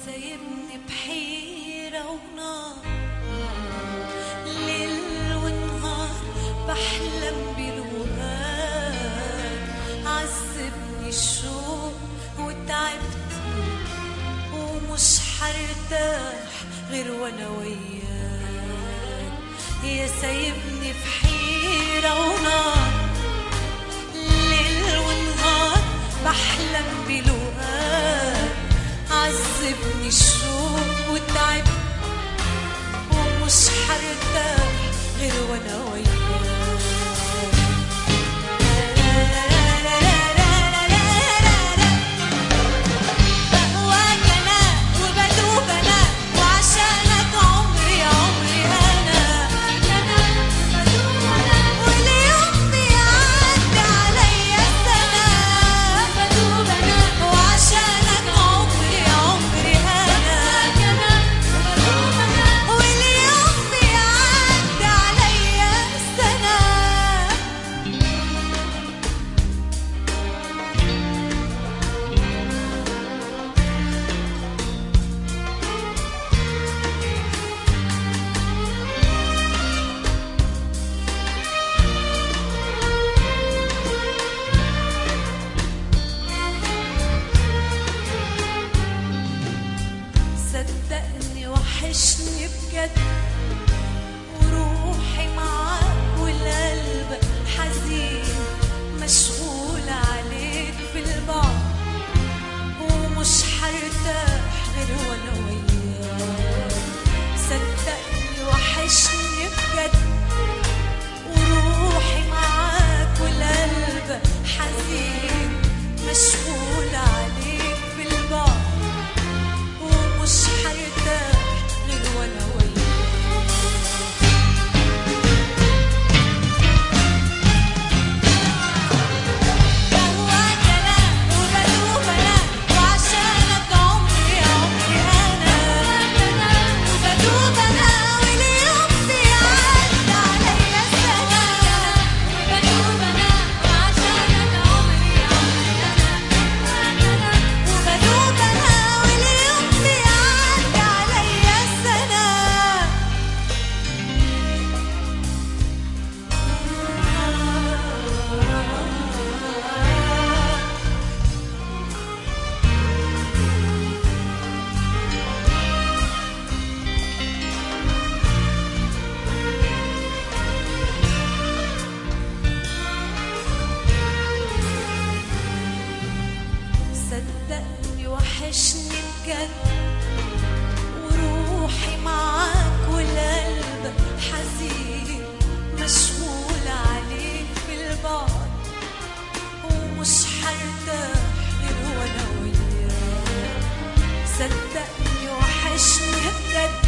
سايبني بحيرة ونار، ليل ونهار بحلم بلقاك، عذبني الشوق وتعبت ومش حرتاح غير وانا وياك. يا سايبني بحيرة ونار، ليل ونهار بحلم بلقاك، عذبني الشوق وتعب ومش حرتاح غير وانا وياك. بهواك انا وبدوب انا، وعشانك عمري عمري انا، واليوم بيعدي عليا سنة، وعشانك عمري عمري انا، واليوم بيعدي عليا سنة. صدقني وحشني بجد، وروحي معاك والقلب حزين، مشغول عليك بالبعد ومش حرتاح غير وانا وياك. صدقني وحشني بجد، وروحي معاك والقلب حزين، مشغول عليك بالبعد ومش حرتاح غير وانا وياك. بهواك انا وبدوب انا، وعشانك عمري عمري انا، وبدوب انا واليوم بيعدي عليا سنة، وبدوب انا وعشانك عمري عمري انا، وبدوب انا واليوم بيعدي عليا سنة. صدقني وحشني بجد، وروحي معاك والقلب حزين، مشغول عليك بالبعد ومش حرتاح غير وانا وياك. صدقني وحشني بجد،